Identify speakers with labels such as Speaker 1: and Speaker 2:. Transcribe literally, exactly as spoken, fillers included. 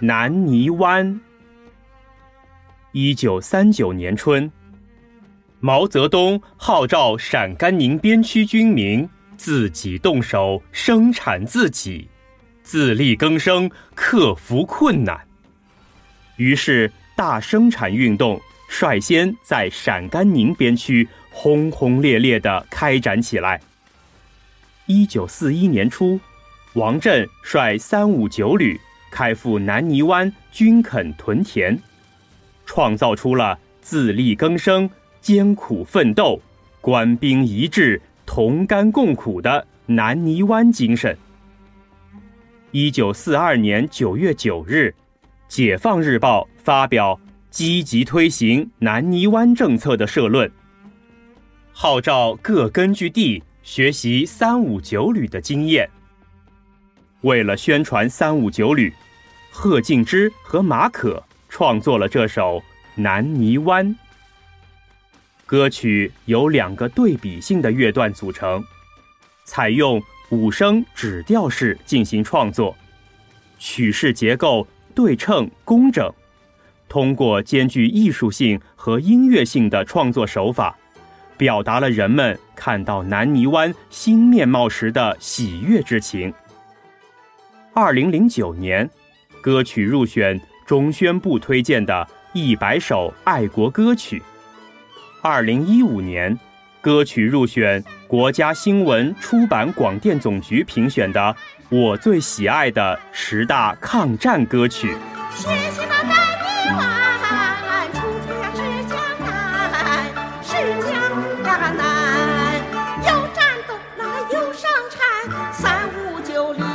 Speaker 1: 南泥湾。一九三九年春，毛泽东号召陕甘宁边区军民自己动手生产自己，自力更生，克服困难。于是大生产运动率先在陕甘宁边区轰轰烈烈地开展起来。一九四一年初，王震率三五九旅开赴南泥湾军垦屯田，创造出了自力更生、艰苦奋斗、官兵一致、同甘共苦的南泥湾精神。一九四二年九月九日，解放日报发表积极推行南泥湾政策的社论，号召各根据地学习三五九旅的经验。为了宣传三五九旅，贺敬之和马可创作了这首《南泥湾》。歌曲由两个对比性的乐段组成，采用五声指调式进行创作，曲式结构对称工整，通过兼具艺术性和音乐性的创作手法，表达了人们看到南泥湾新面貌时的喜悦之情。二零零九年，歌曲入选中宣部推荐的一百首爱国歌曲。二零一五年，歌曲入选国家新闻出版广电总局评选的我最喜爱的十大抗战歌曲。
Speaker 2: 学习吧南泥湾，出天是江南，是江南，有战斗来有生产，三五九旅